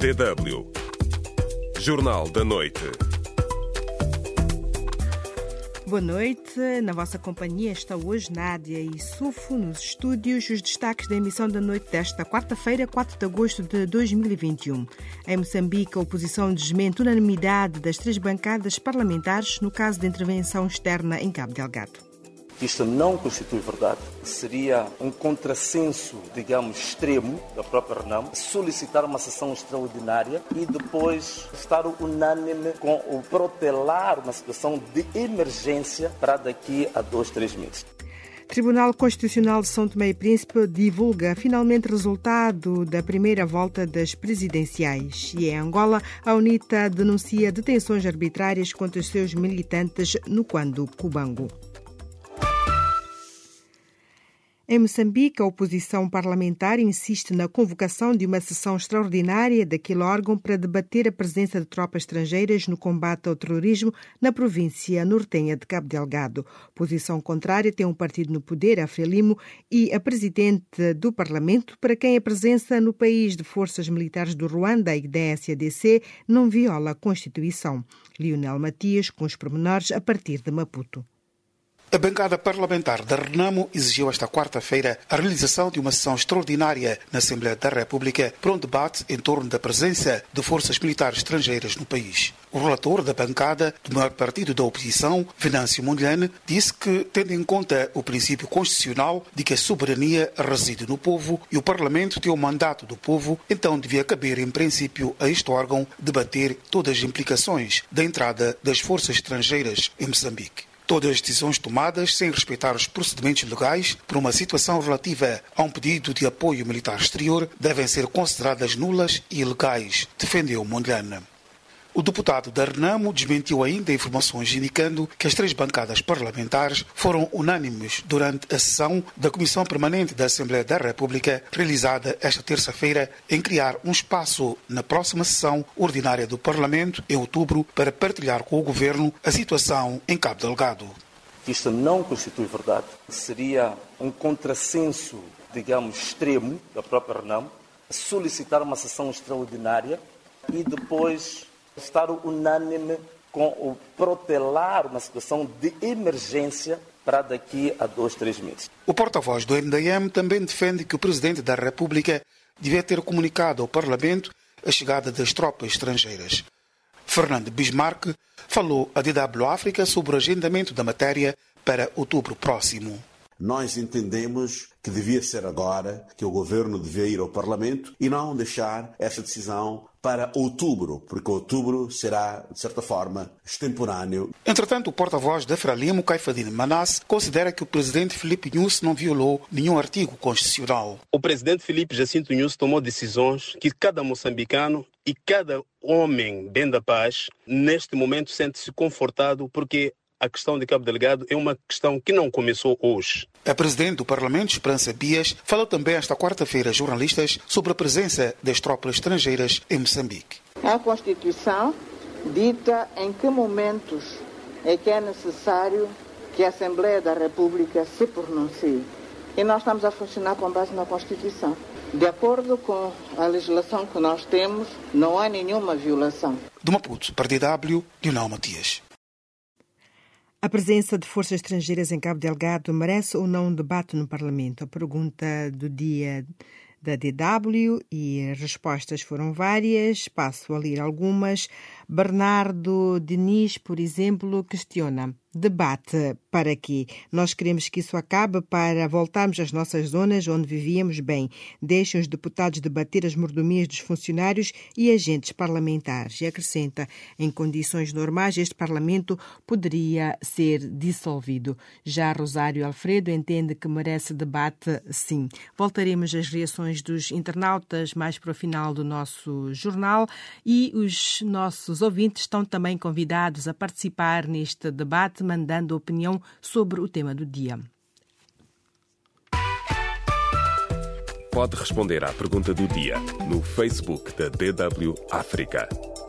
DW. Jornal da Noite. Boa noite. Na vossa companhia está hoje Nádia e Sufo nos estúdios. Os destaques da emissão da noite desta quarta-feira, 4 de agosto de 2021. Em Moçambique, a oposição desmente unanimidade das 3 bancadas parlamentares no caso de intervenção externa em Cabo Delgado. Isto não constitui verdade. Seria um contrassenso, digamos, extremo da própria Renamo solicitar uma sessão extraordinária e depois estar unânime com o protelar uma situação de emergência para daqui a 2-3 meses. Tribunal Constitucional de São Tomé e Príncipe divulga finalmente resultado da primeira volta das presidenciais. E em Angola, a UNITA denuncia detenções arbitrárias contra os seus militantes no Cuando Cubango. Em Moçambique, a oposição parlamentar insiste na convocação de uma sessão extraordinária daquele órgão para debater a presença de tropas estrangeiras no combate ao terrorismo na província nortenha de Cabo Delgado. Posição contrária tem um partido no poder, a Frelimo, e a presidente do Parlamento, para quem a presença no país de forças militares do Ruanda e da SADC não viola a Constituição. Lionel Matias, com os pormenores a partir de Maputo. A bancada parlamentar da Renamo exigiu esta quarta-feira a realização de uma sessão extraordinária na Assembleia da República para um debate em torno da presença de forças militares estrangeiras no país. O relator da bancada do maior partido da oposição, Venâncio Mondlane, disse que, tendo em conta o princípio constitucional de que a soberania reside no povo e o Parlamento tem o mandato do povo, então devia caber, em princípio, a este órgão debater todas as implicações da entrada das forças estrangeiras em Moçambique. Todas as decisões tomadas sem respeitar os procedimentos legais por uma situação relativa a um pedido de apoio militar exterior devem ser consideradas nulas e ilegais, defendeu Mondlane. O deputado da Renamo desmentiu ainda informações indicando que as 3 bancadas parlamentares foram unânimes durante a sessão da Comissão Permanente da Assembleia da República, realizada esta terça-feira, em criar um espaço na próxima sessão ordinária do Parlamento, em outubro, para partilhar com o Governo a situação em Cabo Delgado. Isto não constitui verdade. Seria um contrassenso, digamos, extremo da própria Renamo solicitar uma sessão extraordinária e depois estar unânime com o protelar uma situação de emergência para daqui a 2-3 meses. O porta-voz do MDM também defende que o Presidente da República devia ter comunicado ao Parlamento a chegada das tropas estrangeiras. Fernando Bismarck falou à DW África sobre o agendamento da matéria para outubro próximo. Nós entendemos que devia ser agora, que o Governo devia ir ao Parlamento e não deixar essa decisão para outubro, porque outubro será, de certa forma, extemporâneo. Entretanto, o porta-voz da Frelimo, Caifadine Manasse, considera que o presidente Filipe Nyusi não violou nenhum artigo constitucional. O presidente Filipe Jacinto Nyusi tomou decisões que cada moçambicano e cada homem bem da paz, neste momento, sente-se confortado porque a questão de Cabo Delgado é uma questão que não começou hoje. A presidente do Parlamento, Esperança Bias, falou também esta quarta-feira a jornalistas sobre a presença das tropas estrangeiras em Moçambique. A Constituição dita em que momentos é que é necessário que a Assembleia da República se pronuncie. E nós estamos a funcionar com base na Constituição. De acordo com a legislação que nós temos, não há nenhuma violação. Do Maputo, para DW, Lionel Matias. A presença de forças estrangeiras em Cabo Delgado merece ou não um debate no Parlamento? A pergunta do dia da DW e as respostas foram várias. Passo a ler algumas. Bernardo Diniz, por exemplo, questiona: debate para quê? Nós queremos que isso acabe para voltarmos às nossas zonas onde vivíamos bem. Deixem os deputados debater as mordomias dos funcionários e agentes parlamentares. E acrescenta: em condições normais, este Parlamento poderia ser dissolvido. Já Rosário Alfredo entende que merece debate, sim. Voltaremos às reações dos internautas mais para o final do nosso jornal e os nossos ouvintes estão também convidados a participar neste debate, mandando opinião sobre o tema do dia. Pode responder à pergunta do dia no Facebook da DW África.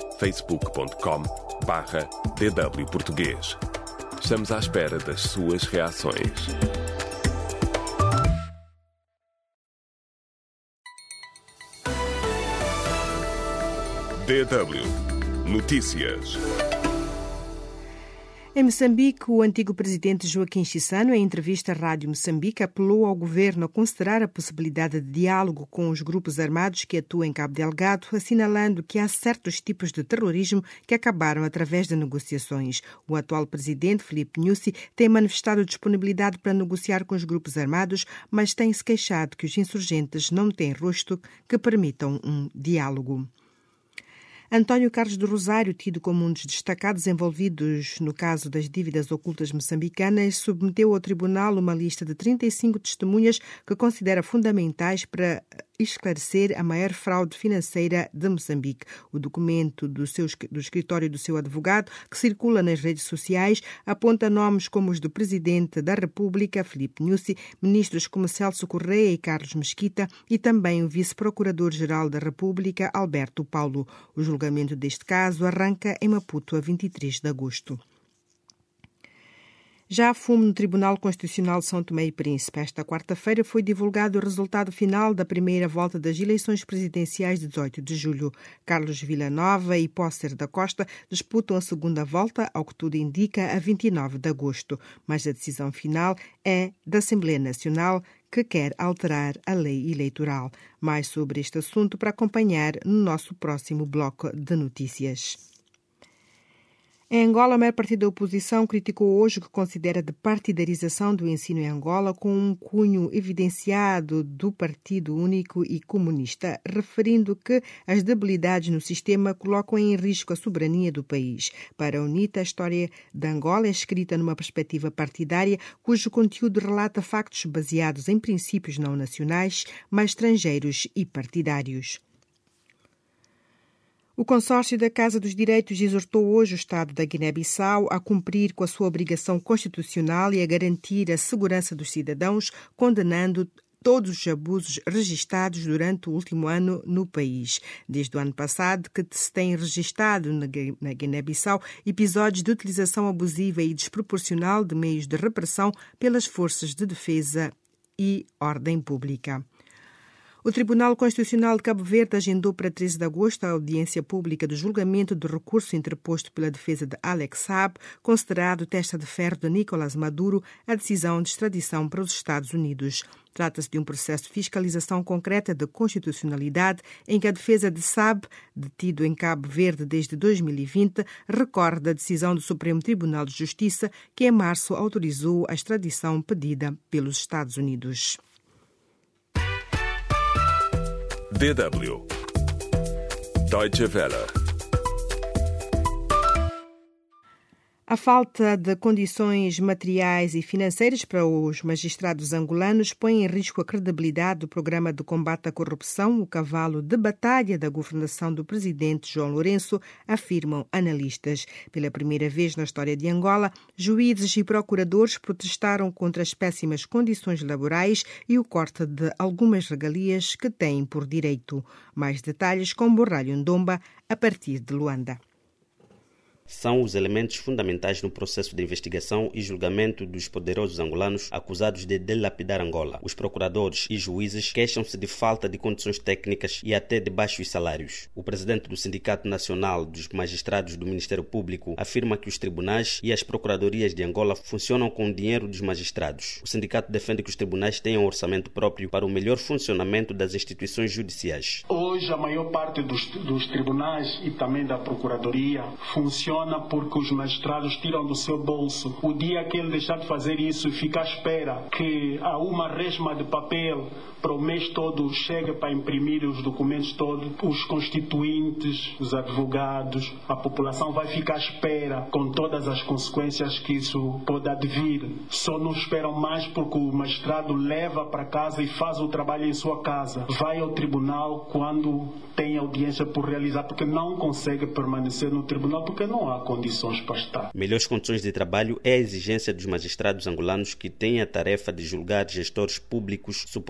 facebook.com/DW Português. Estamos à espera das suas reações. DW Notícias. Em Moçambique, o antigo presidente Joaquim Chissano, em entrevista à Rádio Moçambique, apelou ao governo a considerar a possibilidade de diálogo com os grupos armados que atuam em Cabo Delgado, assinalando que há certos tipos de terrorismo que acabaram através de negociações. O atual presidente, Filipe Nyusi, tem manifestado disponibilidade para negociar com os grupos armados, mas tem se queixado que os insurgentes não têm rosto que permitam um diálogo. António Carlos do Rosário, tido como um dos destacados envolvidos no caso das dívidas ocultas moçambicanas, submeteu ao tribunal uma lista de 35 testemunhas que considera fundamentais para esclarecer a maior fraude financeira de Moçambique. O documento do escritório do seu advogado, que circula nas redes sociais, aponta nomes como os do Presidente da República, Filipe Nyusi, ministros como Celso Correia e Carlos Mesquita e também o Vice-Procurador-Geral da República, Alberto Paulo. O julgamento deste caso arranca em Maputo a 23 de agosto. Já a fumo no Tribunal Constitucional de São Tomé e Príncipe. Esta quarta-feira foi divulgado o resultado final da primeira volta das eleições presidenciais de 18 de julho. Carlos Villanova e Pócer da Costa disputam a segunda volta, ao que tudo indica, a 29 de agosto. Mas a decisão final é da Assembleia Nacional, que quer alterar a lei eleitoral. Mais sobre este assunto para acompanhar no nosso próximo bloco de notícias. Em Angola, a maior parte da oposição criticou hoje o que considera de partidarização do ensino em Angola com um cunho evidenciado do Partido Único e Comunista, referindo que as debilidades no sistema colocam em risco a soberania do país. Para a UNITA, a história de Angola é escrita numa perspectiva partidária, cujo conteúdo relata factos baseados em princípios não nacionais, mas estrangeiros e partidários. O consórcio da Casa dos Direitos exortou hoje o Estado da Guiné-Bissau a cumprir com a sua obrigação constitucional e a garantir a segurança dos cidadãos, condenando todos os abusos registados durante o último ano no país. Desde o ano passado que se têm registado na Guiné-Bissau episódios de utilização abusiva e desproporcional de meios de repressão pelas forças de defesa e ordem pública. O Tribunal Constitucional de Cabo Verde agendou para 13 de agosto a audiência pública do julgamento do recurso interposto pela defesa de Alex Saab, considerado testa de ferro de Nicolás Maduro, a decisão de extradição para os Estados Unidos. Trata-se de um processo de fiscalização concreta de constitucionalidade em que a defesa de Saab, detido em Cabo Verde desde 2020, recorre da decisão do Supremo Tribunal de Justiça que em março autorizou a extradição pedida pelos Estados Unidos. DW Deutsche Welle. A falta de condições materiais e financeiras para os magistrados angolanos põe em risco a credibilidade do programa de combate à corrupção, o cavalo de batalha da governação do presidente João Lourenço, afirmam analistas. Pela primeira vez na história de Angola, juízes e procuradores protestaram contra as péssimas condições laborais e o corte de algumas regalias que têm por direito. Mais detalhes com Borralho Ndomba, a partir de Luanda. São os elementos fundamentais no processo de investigação e julgamento dos poderosos angolanos acusados de dilapidar Angola. Os procuradores e juízes queixam-se de falta de condições técnicas e até de baixos salários. O presidente do Sindicato Nacional dos Magistrados do Ministério Público afirma que os tribunais e as procuradorias de Angola funcionam com o dinheiro dos magistrados. O sindicato defende que os tribunais tenham um orçamento próprio para o melhor funcionamento das instituições judiciais. Hoje, a maior parte dos tribunais e também da procuradoria funciona porque os magistrados tiram do seu bolso. O dia que ele deixar de fazer isso e ficar à espera que há uma resma de papel para o mês todo chegue para imprimir os documentos todos, os constituintes, os advogados, a população vai ficar à espera com todas as consequências que isso pode advir. Só não esperam mais porque o magistrado leva para casa e faz o trabalho em sua casa. Vai ao tribunal quando tem audiência por realizar, porque não consegue permanecer no tribunal porque não há condições para estar. Melhores condições de trabalho é a exigência dos magistrados angolanos que têm a tarefa de julgar gestores públicos supostamente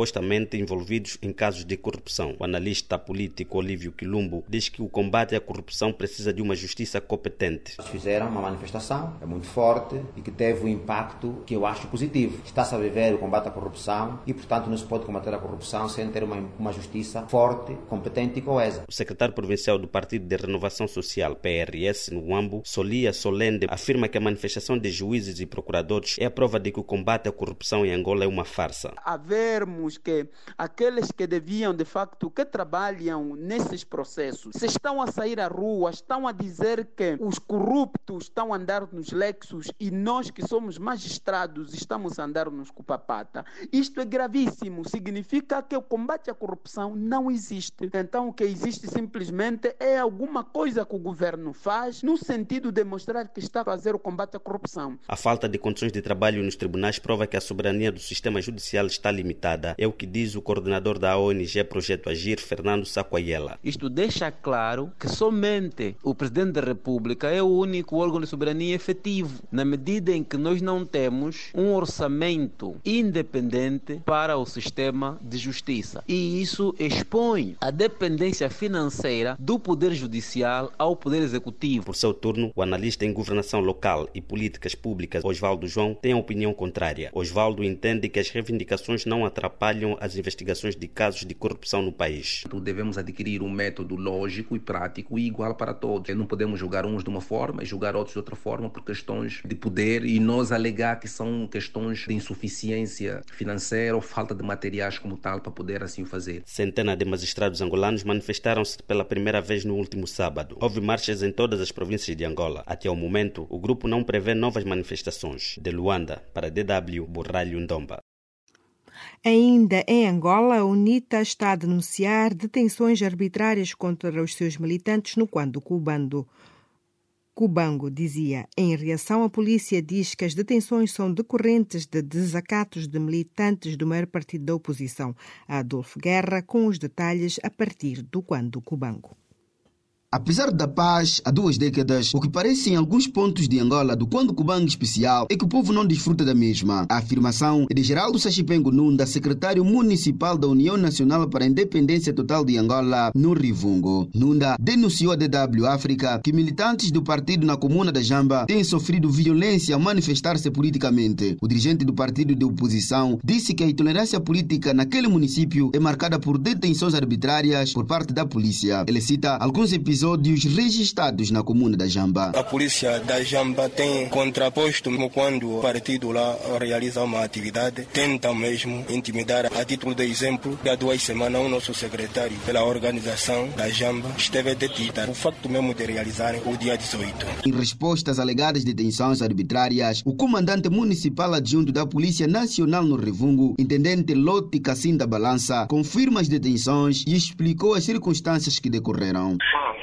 diretamente envolvidos em casos de corrupção. O analista político Olívio Quilumbo diz que o combate à corrupção precisa de uma justiça competente. Fizeram uma manifestação muito forte e que teve um impacto que eu acho positivo. Está-se a viver o combate à corrupção e, portanto, não se pode combater a corrupção sem ter uma justiça forte, competente e coesa. O secretário provincial do Partido de Renovação Social, PRS, no Huambo, Solia Solende, afirma que a manifestação de juízes e procuradores é a prova de que o combate à corrupção em Angola é uma farsa. A vermos que aqueles que deviam, de facto, que trabalham nesses processos, se estão a sair à rua, estão a dizer que os corruptos estão a andar nos lexos e nós que somos magistrados estamos a andar nos cupapata. Isto é gravíssimo, significa que o combate à corrupção não existe. Então o que existe simplesmente é alguma coisa que o governo faz no sentido de mostrar que está a fazer o combate à corrupção. A falta de condições de trabalho nos tribunais prova que a soberania do sistema judicial está limitada. É o que diz o coordenador da ONG Projeto Agir, Fernando Saquayela. Isto deixa claro que somente o Presidente da República é o único órgão de soberania efetivo, na medida em que nós não temos um orçamento independente para o sistema de justiça. E isso expõe a dependência financeira do Poder Judicial ao Poder Executivo. Por seu turno, o analista em governação local e políticas públicas, Osvaldo João, tem a opinião contrária. Osvaldo entende que as reivindicações não atrapalham as investigações de casos de corrupção no país. Devemos adquirir um método lógico e prático e igual para todos. Não podemos julgar uns de uma forma e julgar outros de outra forma por questões de poder e nós alegar que são questões de insuficiência financeira ou falta de materiais como tal para poder assim o fazer. Centenas de magistrados angolanos manifestaram-se pela primeira vez no último sábado. Houve marchas em todas as províncias de Angola. Até o momento, o grupo não prevê novas manifestações. De Luanda, para DW, Borralho Ndomba. Ainda em Angola, a UNITA está a denunciar detenções arbitrárias contra os seus militantes no Quando Cubango dizia. Em reação, a polícia diz que as detenções são decorrentes de desacatos de militantes do maior partido da oposição, Adolfo Guerra, com os detalhes a partir do Quando Cubango. Apesar da paz há 2 décadas, o que parece em alguns pontos de Angola do Quando Cubango especial é que o povo não desfruta da mesma. A afirmação é de Geraldo Sachipengo Nunda, secretário municipal da União Nacional para a Independência Total de Angola, no Rivungo. Nunda denunciou à DW África que militantes do partido na comuna da Jamba têm sofrido violência ao manifestar-se politicamente. O dirigente do partido de oposição disse que a intolerância política naquele município é marcada por detenções arbitrárias por parte da polícia. Ele cita alguns episódios registrados na comuna da Jamba. A polícia da Jamba tem contraposto quando o partido lá realiza uma atividade, tenta mesmo intimidar. A título de exemplo, há 2 semanas o nosso secretário pela organização da Jamba esteve detido. O facto mesmo de realizarem o dia 18. Em resposta às alegadas detenções arbitrárias, o comandante municipal adjunto da Polícia Nacional no Rivungo, intendente Lote Cassinda Balança, confirma as detenções e explicou as circunstâncias que decorreram.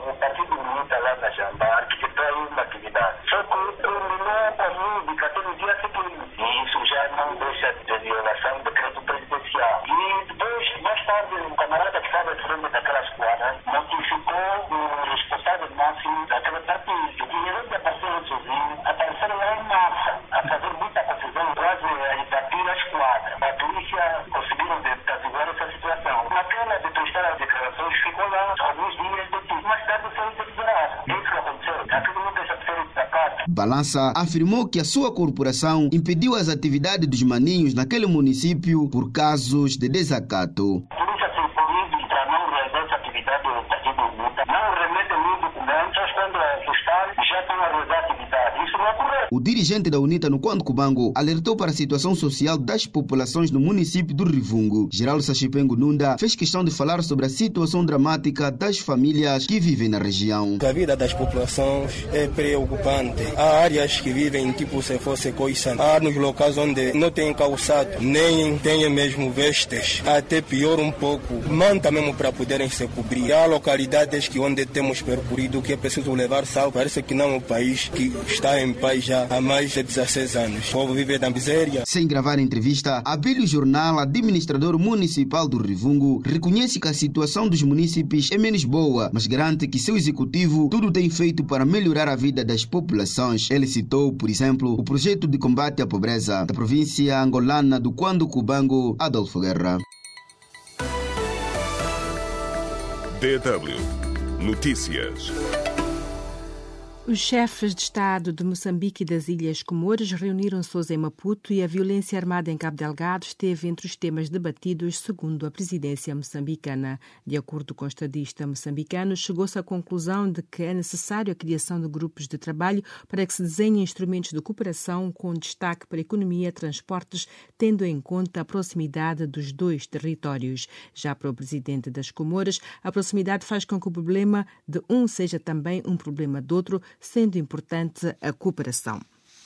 Violação do decreto presidencial. E depois, mais tarde, um camarada que estava de frente daquela esquadra notificou o responsável máximo daquele partido. E ele apareceu sozinho, apareceram lá em massa, a fazer muita confusão, quase a invadir a esquadra. A polícia conseguiram desativar essa situação. Naquela de prestar as declarações, ficou lá alguns dias detido. Mais tarde foi liberado. Isso que aconteceu. Aquilo não deixa de ser destacado. Balança afirmou que a sua corporação impediu as atividades dos maninhos naquele município por casos de desacato. A polícia se impõe para não realizar essa atividade do partido UNITA. Não remete nenhum documento, só quando ajustar já estão a realizar a atividade. Isso não é correto. O dirigente da UNITA no Quando Cubango alertou para a situação social das populações no município do Rivungo. Geraldo Sachipengo Nunda fez questão de falar sobre a situação dramática das famílias que vivem na região. A vida das populações é preocupante. Há áreas que vivem tipo se fosse coisa. Há nos locais onde não tem calçado, nem tem mesmo vestes. Até pior um pouco, manta mesmo para poderem se cobrir. Há localidades que onde temos percorrido que é preciso levar sal. Parece que não é um país que está em paz já há mais de 16 anos. O povo vive na miséria. Sem gravar a entrevista, Abílio Jornal, administrador municipal do Rivungo, reconhece que a situação dos munícipes é menos boa, mas garante que seu executivo tudo tem feito para melhorar a vida das populações. Ele citou, por exemplo, o projeto de combate à pobreza da província angolana do Quando Cubango, Adolfo Guerra. DW Notícias. Os chefes de Estado de Moçambique e das Ilhas Comores reuniram-se hoje em Maputo e a violência armada em Cabo Delgado esteve entre os temas debatidos, segundo a presidência moçambicana. De acordo com o estadista moçambicano, chegou-se à conclusão de que é necessário a criação de grupos de trabalho para que se desenhem instrumentos de cooperação com destaque para a economia e transportes, tendo em conta a proximidade dos dois territórios. Já para o presidente das Comoras, a proximidade faz com que o problema de um seja também um problema do outro, sendo importante a cooperação.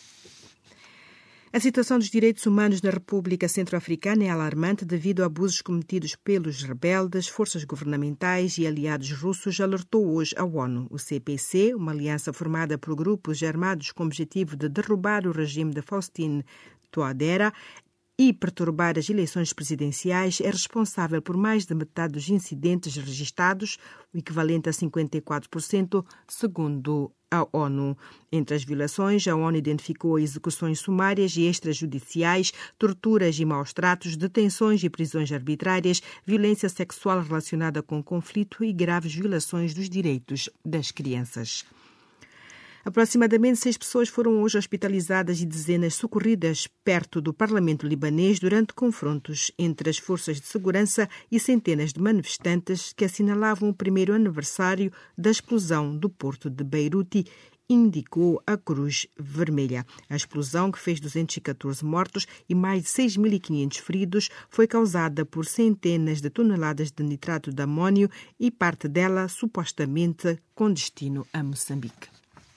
A situação dos direitos humanos na República Centro-Africana é alarmante devido a abusos cometidos pelos rebeldes, forças governamentais e aliados russos, alertou hoje a ONU. O CPC, uma aliança formada por grupos armados com o objetivo de derrubar o regime de Faustin Touadéra e perturbar as eleições presidenciais, é responsável por mais de metade dos incidentes registados, o equivalente a 54%, segundo a ONU. Entre as violações, a ONU identificou execuções sumárias e extrajudiciais, torturas e maus-tratos, detenções e prisões arbitrárias, violência sexual relacionada com conflito e graves violações dos direitos das crianças. Aproximadamente 6 pessoas foram hoje hospitalizadas e dezenas socorridas perto do Parlamento libanês durante confrontos entre as forças de segurança e centenas de manifestantes que assinalavam o primeiro aniversário da explosão do porto de Beirute, indicou a Cruz Vermelha. A explosão, que fez 214 mortos e mais de 6.500 feridos, foi causada por centenas de toneladas de nitrato de amônio e parte dela supostamente com destino a Moçambique.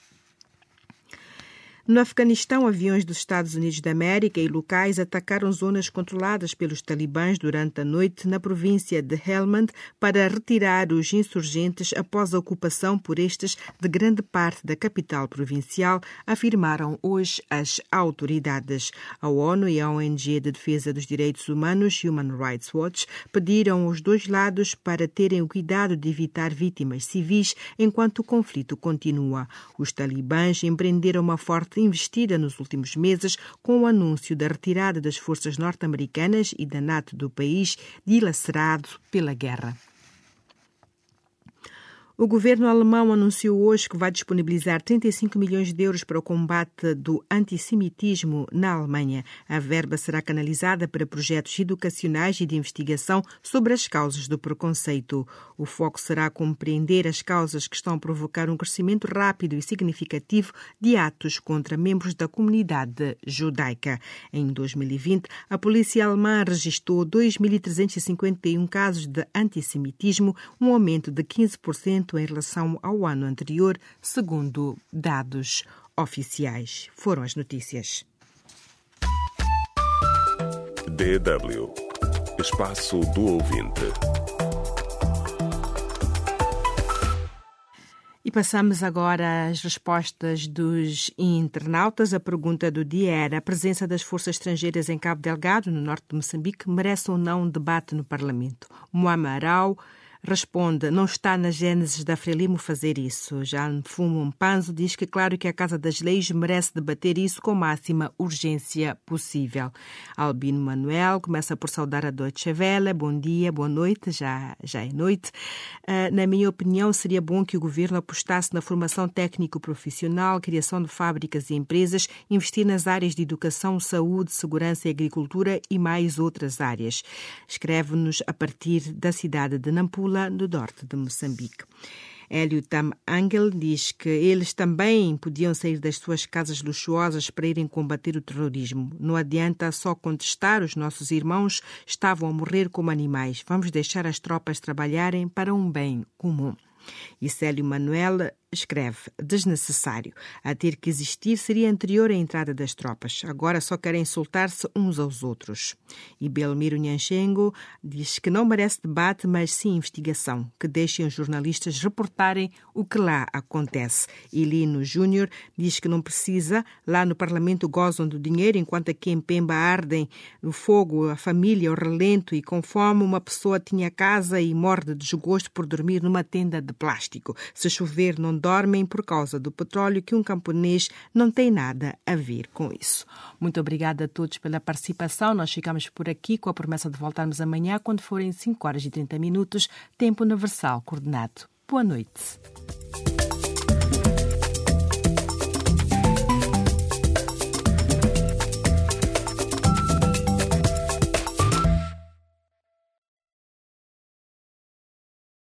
No Afeganistão, aviões dos Estados Unidos da América e locais atacaram zonas controladas pelos talibãs durante a noite na província de Helmand para retirar os insurgentes após a ocupação por estes de grande parte da capital provincial, afirmaram hoje as autoridades. A ONU e a ONG de Defesa dos Direitos Humanos, Human Rights Watch, pediram aos dois lados para terem o cuidado de evitar vítimas civis enquanto o conflito continua. Os talibãs empreenderam uma forte investida nos últimos meses com o anúncio da retirada das forças norte-americanas e da NATO do país, dilacerado pela guerra. O governo alemão anunciou hoje que vai disponibilizar 35 milhões de euros para o combate do antissemitismo na Alemanha. A verba será canalizada para projetos educacionais e de investigação sobre as causas do preconceito. O foco será compreender as causas que estão a provocar um crescimento rápido e significativo de atos contra membros da comunidade judaica. Em 2020, a polícia alemã registrou 2.351 casos de antissemitismo, um aumento de 15% em relação ao ano anterior, segundo dados oficiais. Foram as notícias. DW, Espaço do Ouvinte. E passamos agora às respostas dos internautas. A pergunta do dia era: a presença das forças estrangeiras em Cabo Delgado, no norte de Moçambique, merece ou não um debate no Parlamento? Moama Arau responde: não está na gênese da Frelimo fazer isso. Já Fumo Mpanzo diz que claro que a Casa das Leis merece debater isso com máxima urgência possível. Albino Manuel começa por saudar a Deutsche Welle. Bom dia, boa noite, já é noite. Na minha opinião, seria bom que o governo apostasse na formação técnico-profissional, criação de fábricas e empresas, investir nas áreas de educação, saúde, segurança e agricultura e mais outras áreas. Escreve-nos a partir da cidade de Nampula, no norte de Moçambique. Hélio Tam Angel diz que eles também podiam sair das suas casas luxuosas para irem combater o terrorismo. Não adianta só contestar, os nossos irmãos estavam a morrer como animais. Vamos deixar as tropas trabalharem para um bem comum. E Célio Manuel escreve: desnecessário. A ter que existir seria anterior à entrada das tropas. Agora só querem soltar-se uns aos outros. E Belmiro Nhanchengo diz que não merece debate, mas sim investigação. Que deixem os jornalistas reportarem o que lá acontece. E Lino Júnior diz que não precisa. Lá no Parlamento gozam do dinheiro, enquanto aqui em Pemba ardem o fogo, a família, o relento, e com fome uma pessoa tinha casa e morre de desgosto por dormir numa tenda de plástico. Se chover não dormem por causa do petróleo, que um camponês não tem nada a ver com isso. Muito obrigada a todos pela participação. Nós ficamos por aqui com a promessa de voltarmos amanhã quando forem 5h30, tempo universal coordenado. Boa noite.